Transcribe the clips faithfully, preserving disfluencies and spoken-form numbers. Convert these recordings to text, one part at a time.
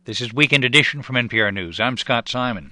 This is Weekend Edition from N P R News. I'm Scott Simon.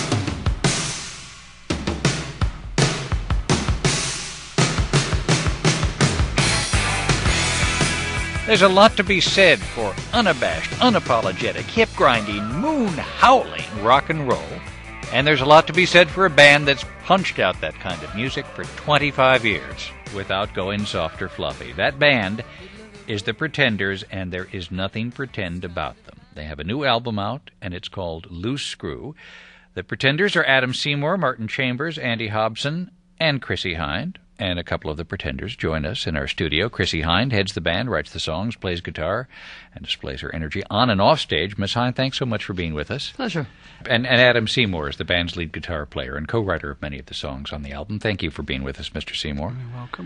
There's a lot to be said for unabashed, unapologetic, hip-grinding, moon-howling rock and roll. And there's a lot to be said for a band that's punched out that kind of music for twenty-five years without going soft or fluffy. That band is The Pretenders, and there is nothing pretend about them. They have a new album out, and it's called Loose Screw. The Pretenders are Adam Seymour, Martin Chambers, Andy Hobson, and Chrissie Hynde. And a couple of the Pretenders join us in our studio. Chrissie Hynde heads the band, writes the songs, plays guitar, and displays her energy on and off stage. Miss Hynde, thanks so much for being with us. Pleasure. And, and Adam Seymour is the band's lead guitar player and co-writer of many of the songs on the album. Thank you for being with us, Mister Seymour. You're welcome.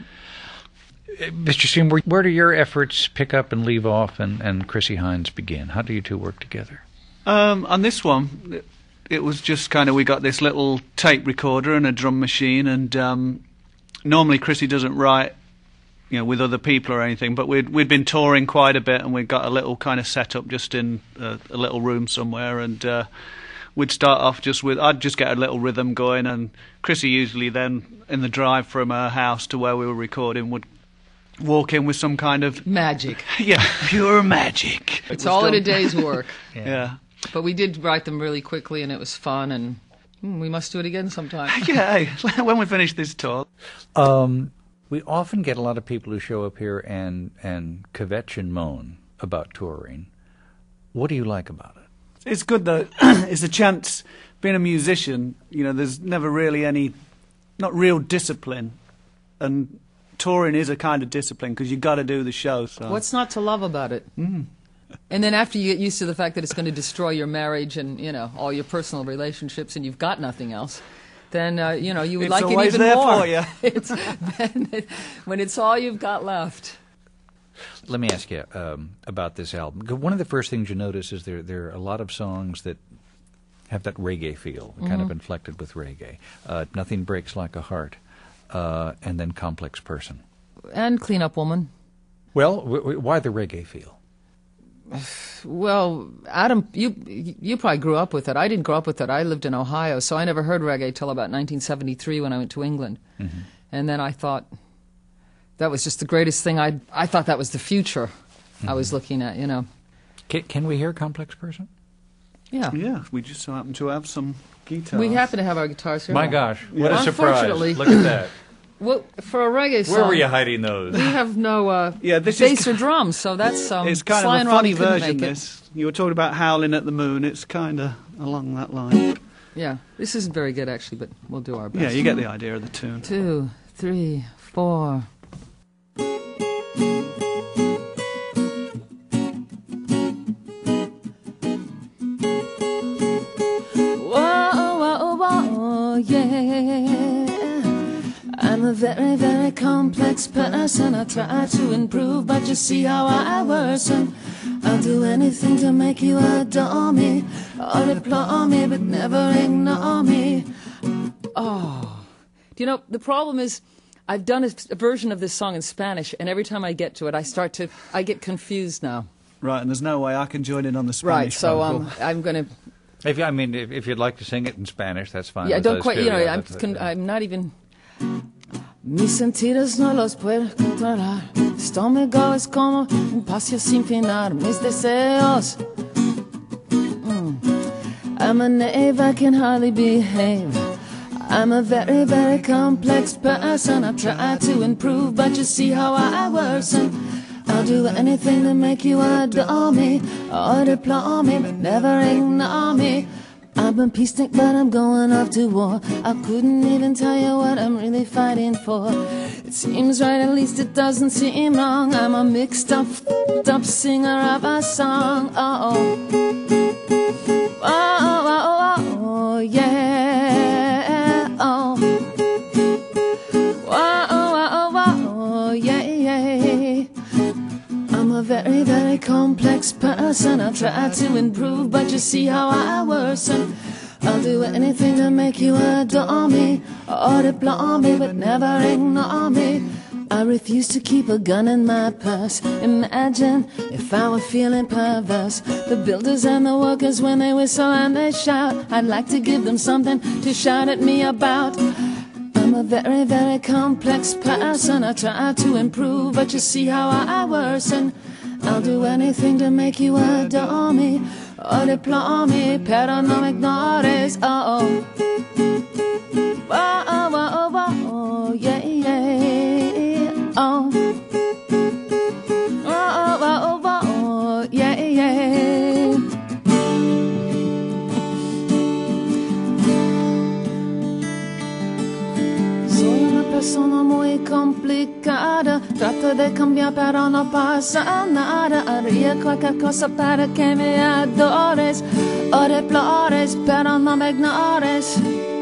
Uh, Mister Seymour, where do your efforts pick up and leave off, and, and Chrissie Hynde's begin? How do you two work together? Um, on this one, it, it was just kind of, we got this little tape recorder and a drum machine, and um, normally Chrissie doesn't write, you know, with other people or anything, but we'd we'd been touring quite a bit, and we'd got a little kind of setup just in a, a little room somewhere, and uh, we'd start off just with, I'd just get a little rhythm going, and Chrissie usually then, in the drive from her house to where we were recording, would walk in with some kind of Magic. Yeah, pure magic. It's all in a day's work. Yeah. yeah. But we did write them really quickly, and it was fun, and hmm, we must do it again sometime. Yeah, when we finish this tour. Um, we often get a lot of people who show up here and, and kvetch and moan about touring. What do you like about it? It's good, though. It's a chance. Being a musician, you know, there's never really any, not real discipline. And touring is a kind of discipline because you got to do the show. So. What's not to love about it? Mm. And then after you get used to the fact that it's going to destroy your marriage and, you know, all your personal relationships, and you've got nothing else, then, uh, you know, you would it's like it always even there more. For you. It's, then it, when it's all you've got left. Let me ask you um, about this album. One of the first things you notice is there there are a lot of songs that have that reggae feel, mm-hmm. kind of inflected with reggae. Uh, Nothing Breaks Like a Heart, uh, and then Complex Person. And Clean Up Woman. Well, w- w- why the reggae feel? Well, Adam, you you probably grew up with it. I didn't grow up with it. I lived in Ohio, so I never heard reggae till about nineteen seventy-three when I went to England. Mm-hmm. And then I thought that was just the greatest thing. I I thought that was the future mm-hmm. I was looking at, you know. Can, can we hear Complex Person? Yeah. Yeah, we just so happen to have some guitars. We happen to have our guitars here. My gosh, what yeah. a surprise. Unfortunately, look at that. Well, for a reggae song... Where were you hiding those? We have no uh, yeah, this bass is, or drums, so that's... Um, it's kind Sly of and a funny Robbie couldn't version, make it. this. You were talking about Howling at the Moon. It's kind of along that line. Yeah, this isn't very good, actually, but we'll do our best. Yeah, you get the idea of the tune. Two, three, four... I'm a very, very complex person. I try to improve, but you see how I worsen. I'll do anything to make you adore me, or applaud me, but never ignore me. Oh. Do you know, the problem is, I've done a, a version of this song in Spanish, and every time I get to it, I start to, I get confused now. Right, and there's no way I can join in on the Spanish. Right, so one. um, I'm going to... If I mean, if, if you'd like to sing it in Spanish, that's fine. Yeah, don't us quite, too. you know, Yeah, I'm, that's- con- I'm not even... Mis sentidos no los puedo controlar. Estómago es como un paseo sin final. Mis deseos. Mm. I'm a knave, I can hardly behave. I'm a very, very complex person. I try to improve, but you see how I worsen. I'll do anything to make you adore me, or applaud me, but never ignore me. I'm a peacenik, but I'm going off to war. I couldn't even tell you what I'm really fighting for. It seems right, at least it doesn't seem wrong. I'm a mixed up, f***ed up singer of a song. Oh, oh, oh, oh, oh, oh yeah. Oh, oh, oh, oh, oh, yeah, yeah. I'm a very, very complex person. I try to improve, but you see how I worsen. I'll do anything to make you adore me, or applaud me, but never ignore me. I refuse to keep a gun in my purse. Imagine if I were feeling perverse. The builders and the workers, when they whistle and they shout, I'd like to give them something to shout at me about. I'm a very, very complex person. I try to improve, but you see how I worsen. I'll do anything to make you adore me or deplore me, pero no me ignores. Oh, oh. Oh, oh, oh, oh, oh, yeah, yeah. Oh. Oh, oh, oh, oh, oh, yeah, yeah. Soy una persona muy complicada. Trato de cambiar, pero no pasa nada. Haría cualquier cosa para que me adores o deplores, pero no me ignores.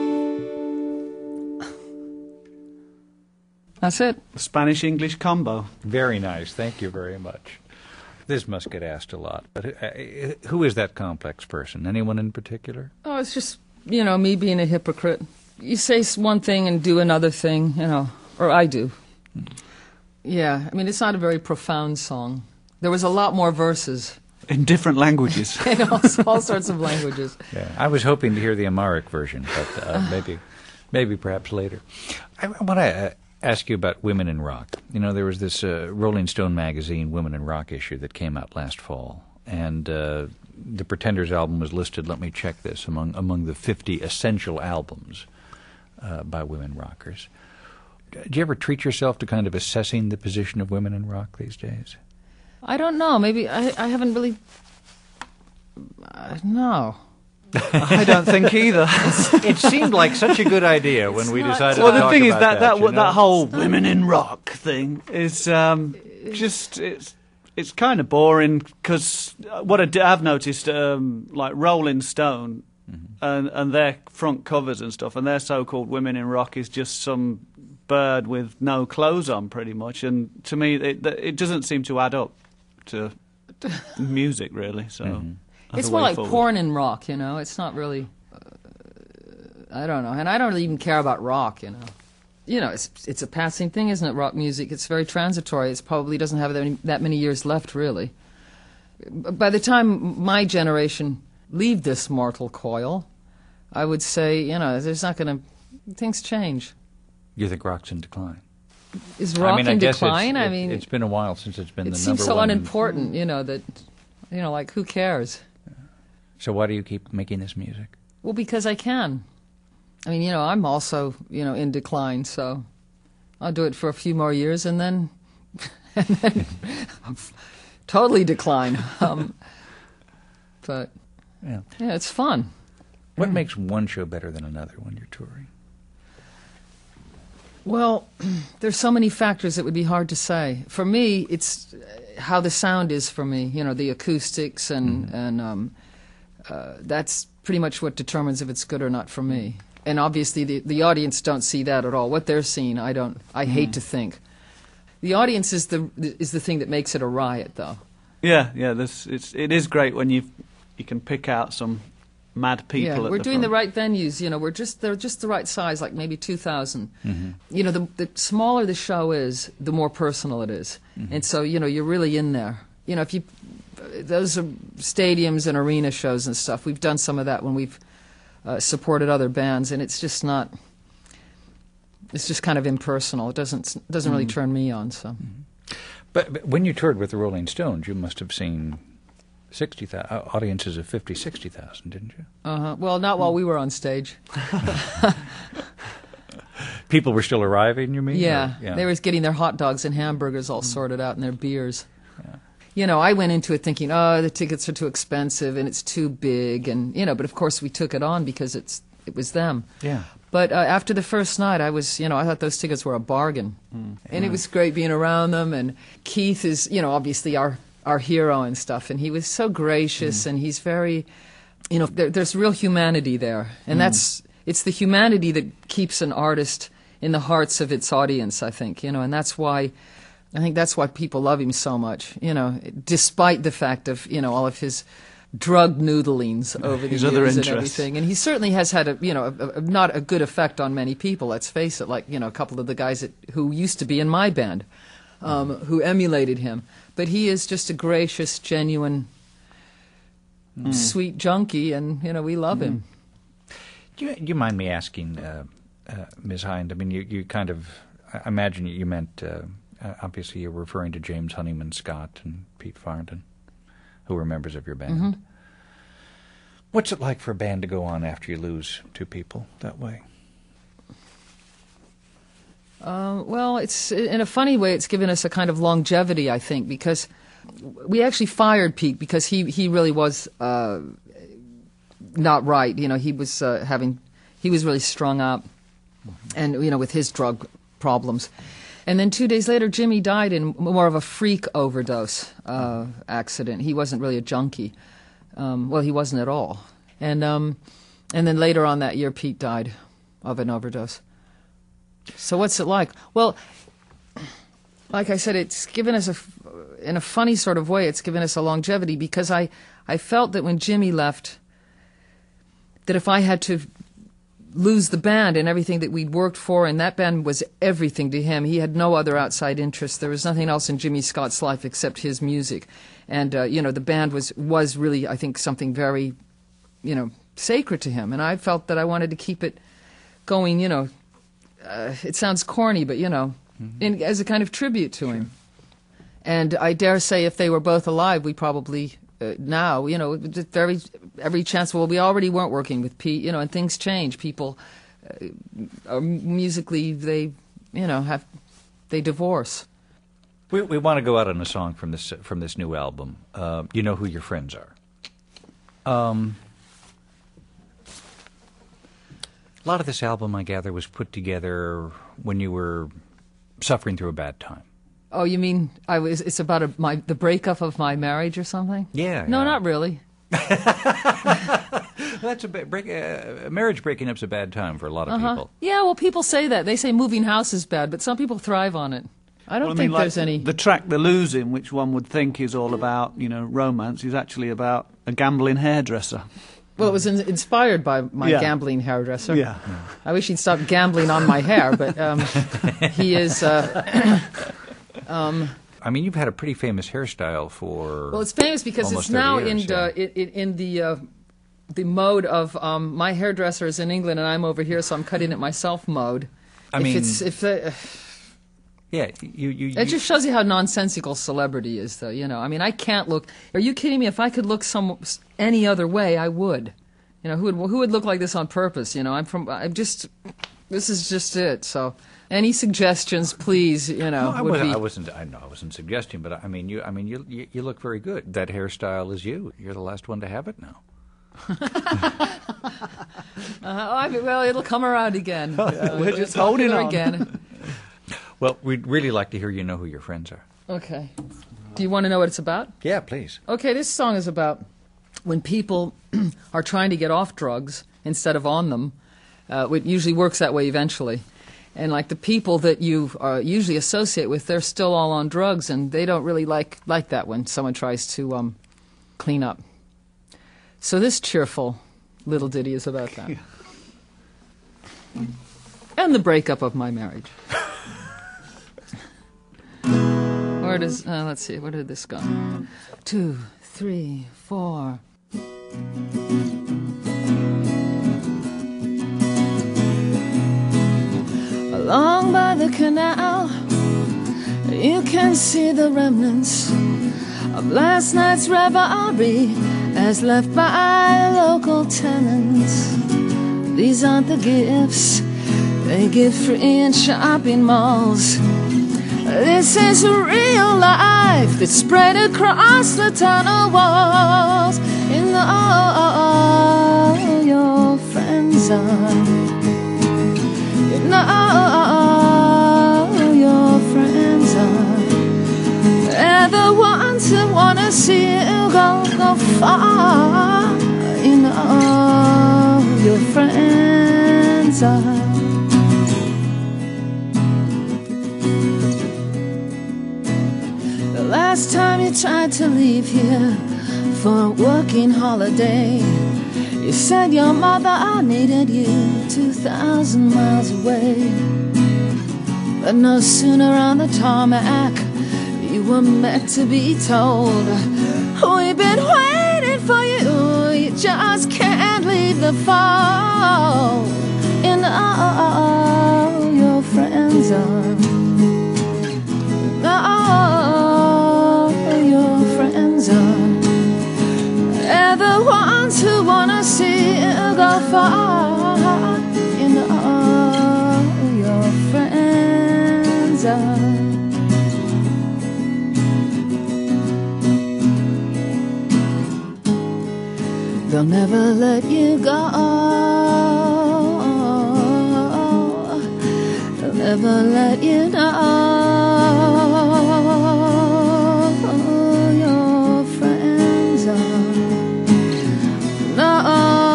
That's it. Spanish-English combo. Very nice. Thank you very much. This must get asked a lot, but uh, who is that complex person? Anyone in particular? Oh, it's just, you know, me being a hypocrite. You say one thing and do another thing, you know, or I do. Yeah, I mean, it's not a very profound song. There was a lot more verses. In different languages. In all, all sorts of languages. Yeah, I was hoping to hear the Amharic version, but uh, maybe, maybe perhaps later. I, I want to... Uh, ask you about women in rock. You know, there was this uh, Rolling Stone magazine Women in Rock issue that came out last fall, and uh, the Pretenders album was listed, let me check this, among among the fifty essential albums uh, by women rockers. Do you ever treat yourself to kind of assessing the position of women in rock these days? I don't know. Maybe I, I haven't really... Uh, no. I don't think either. It seemed like such a good idea when It's we not- decided Well, to the talk thing is about that that you know? that whole women in rock thing is um, just it's it's kind of boring because what I d- I've noticed, um, like Rolling Stone mm-hmm. and and their front covers and stuff, and their so-called women in rock is just some bird with no clothes on, pretty much. And to me, it it doesn't seem to add up to music, really. So. Mm-hmm. It's more like forward. Porn in rock, you know. It's not really, uh, I don't know. And I don't really even care about rock, you know. You know, it's it's a passing thing, isn't it, rock music? It's very transitory. It probably doesn't have that many, that many years left, really. By the time my generation leave this mortal coil, I would say, you know, there's not going to, things change. You think rock's in decline? Is rock I mean, in I guess decline? It's, I mean, it's been a while since it's been it the seems number so one. unimportant, you know, that, you know, like, who cares? So why do you keep making this music? Well, because I can. I mean, you know, I'm also, you know, in decline, so I'll do it for a few more years and then, and then totally decline. Um, but, yeah. yeah, it's fun. What mm. makes one show better than another when you're touring? Well, there's so many factors it would be hard to say. For me, it's how the sound is for me, you know, the acoustics and, mm. and um, uh, that's pretty much what determines if it's good or not for me. And obviously the, the audience don't see that at all. What they're seeing, I don't, I mm. hate to think. The audience is the is the thing that makes it a riot, though. Yeah, yeah, this, it's, it is great when you you can pick out some mad people. Yeah, at we're the doing front. the right venues. You know, we're just they're just the right size, like maybe two thousand. Mm-hmm. You know, the the smaller the show is, the more personal it is, mm-hmm. and so you know you're really in there. You know, if you those are stadiums and arena shows and stuff. We've done some of that when we've uh, supported other bands, and it's just not. It's just kind of impersonal. It doesn't doesn't really mm-hmm. turn me on. So, mm-hmm. but, but when you toured with the Rolling Stones, you must have seen sixty thousand uh, audiences of fifty, sixty thousand, didn't you? Uh huh. Well, not while we were on stage. People were still arriving, you mean? Yeah, or, yeah. They were getting their hot dogs and hamburgers all mm. sorted out and their beers. Yeah. You know, I went into it thinking, oh, the tickets are too expensive and it's too big, and you know, but of course we took it on because it's it was them. Yeah. But uh, after the first night, I was, you know, I thought those tickets were a bargain, mm. and yeah. it was great being around them. And Keith is, you know, obviously our our hero and stuff, and he was so gracious, mm. and he's very, you know, there, there's real humanity there, and mm. that's it's the humanity that keeps an artist in the hearts of its audience, I think, you know, and that's why, I think that's why people love him so much, you know, despite the fact of, you know, all of his drug noodlings over the His years other and interests. everything. And he certainly has had a, you know, a, a, not a good effect on many people, let's face it, like, you know, a couple of the guys that, who used to be in my band, um, who emulated him. But he is just a gracious, genuine, mm. sweet junkie, and, you know, we love mm. him. Do you, do you mind me asking, uh, uh, Miz Hind, I mean, you, you kind of, I imagine you meant, uh, uh, obviously you're referring to James Honeyman Scott and Pete Farrington, who were members of your band. Mm-hmm. What's it like for a band to go on after you lose two people that way? Uh, well, it's in a funny way, it's given us a kind of longevity, I think, because we actually fired Pete because he, he really was uh, not right. You know, he was uh, having, he was really strung up, and, you know, with his drug problems. And then two days later, Jimmy died in more of a freak overdose uh, accident. He wasn't really a junkie. Um, well, he wasn't at all. And um, and then later on that year, Pete died of an overdose. So what's it like? Well, like I said, it's given us, a, in a funny sort of way, it's given us a longevity, because I, I felt that when Jimmy left, that if I had to lose the band and everything that we'd worked for, and that band was everything to him. He had no other outside interest. There was nothing else in Jimmy Scott's life except his music. And, uh, you know, the band was, was really, I think, something very, you know, sacred to him. And I felt that I wanted to keep it going, you know, uh, it sounds corny, but, you know, mm-hmm. in, as a kind of tribute to him. And I dare say if they were both alive, we probably... Uh, now, you know, just very every chance. Well, we already weren't working with Pete, you know, and things change. People, uh, are musically, they, you know, have they divorce. We we want to go out on a song from this from this new album. Uh, you Know Who Your Friends Are. Um, a lot of this album, I gather, was put together when you were suffering through a bad time. Oh, you mean I was? It's about a, my the breakup of my marriage or something? Yeah. No, yeah. not really. That's a ba- break. Uh, marriage breaking up's a bad time for a lot of uh-huh. people. Yeah, well, people say that. They say moving house is bad, but some people thrive on it. I don't well, I think mean, like there's any. The track "The Losing," which one would think is all about, you know, romance, is actually about a gambling hairdresser. Well, it was in, inspired by my yeah. gambling hairdresser. Yeah. I wish he'd stop gambling on my hair, but um, he is. Uh, um, I mean, you've had a pretty famous hairstyle for. Well, it's famous because it's now years, in, yeah. the, in, in the uh, the mode of um, my hairdresser is in England and I'm over here, so I'm cutting it myself mode. I if mean, it's, if uh, yeah, you, you, you. It just shows you how nonsensical celebrity is, though. You know, I mean, I can't look. Are you kidding me? If I could look some any other way, I would. You know, who would who would look like this on purpose? You know, I'm from. I'm just. This is just it. So, any suggestions, please? You know, no, I, would wasn't, be... I wasn't. I know I wasn't suggesting, but I mean, you. I mean, you. You, you look very good. That hairstyle is you. You're the last one to have it now. uh, I mean, well, it'll come around again. Uh, We're just holding on. again. Well, we'd really like to hear you know who your friends are. Okay. Do you want to know what it's about? Yeah, please. Okay, this song is about when people are trying to get off drugs instead of on them. Uh, it usually works that way eventually. And like the people that you uh, usually associate with, they're still all on drugs, and they don't really like, like that when someone tries to um, clean up. So this cheerful little ditty is about that. Yeah. And the breakup of my marriage. Where does, uh, let's see, where did this go? Two, three, four. Along by the canal, you can see the remnants of last night's revelry as left by local tenants. These aren't the gifts they give free in shopping malls. This is real life that's spread across the tunnel walls. You know your friends are. You know your friends are. They're the ones who wanna see you go, go far. You know your friends are. Last time you tried to leave here, for a working holiday. You said your mother needed you two thousand miles away. But no sooner on the tarmac, you were meant to be told, we've been waiting for you, you just can't leave the fold. In all your friends are, all your friends are, they're the ones who wanna see you go far. In all your friends are. They'll never let you go. They'll never let you know. Your friends are. No,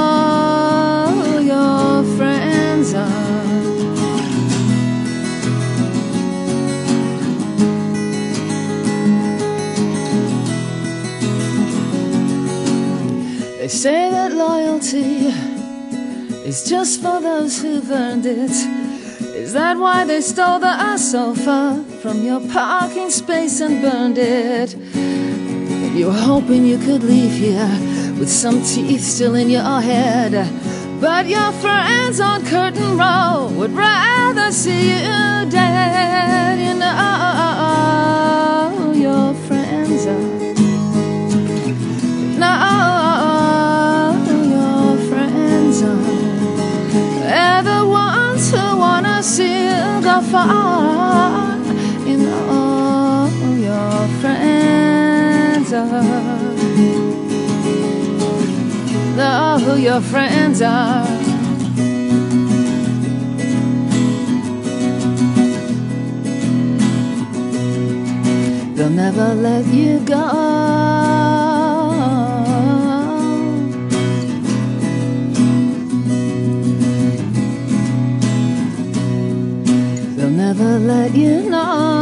your friends are. They say that loyalty is just for those who've earned it. Is that why they stole the sofa from your parking space and burned it? You were hoping you could leave here with some teeth still in your head, but your friends on Curtain Row would rather see you dead. You know your friends are. No, your friends are. They're the ones who wanna see you go far. You know your friends are. Know who your friends are. They'll never let you go. They'll never let you know.